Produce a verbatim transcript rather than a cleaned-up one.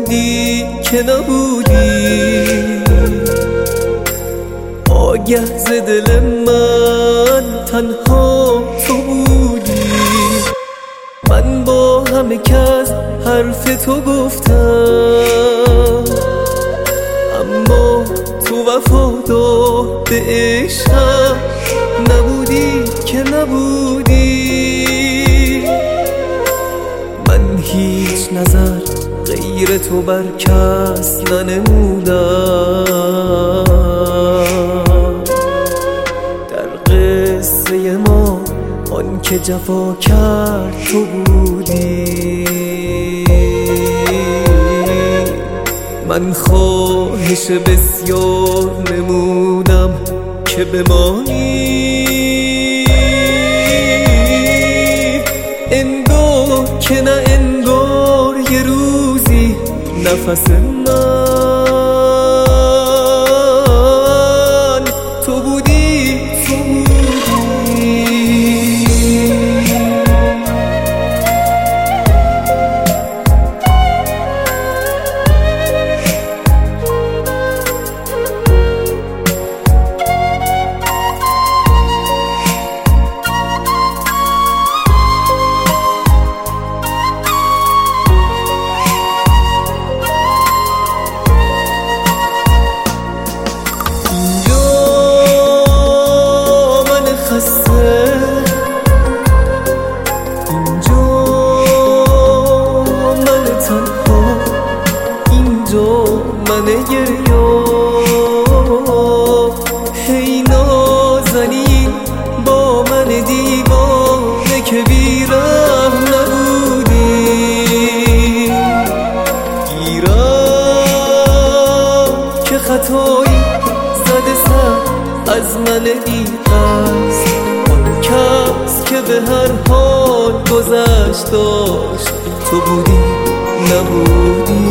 نبودی که نبودی، آگه ز دل من تنها تو بودی. من با همه کس حرف تو گفتم، اما تو وفادار به عشقم نبودی که نبودی. من هیچ نظر غیر تو بر کس ننمودم، در قصه ما آن که جفا کرد تو بودی. من خواهش بسیار نمودم که بمانی، انگار که نه انگار یه روزی نفس من تو بودی، تو بودی. اینجا من تنها، اینجا من گریا. هی نازنین با من دیوانه که بیرحم نبودی، گیرم که خطایی زده سر از من بی‌قصد. کس که به هر حال گذشت داشت تو بودی نبودی.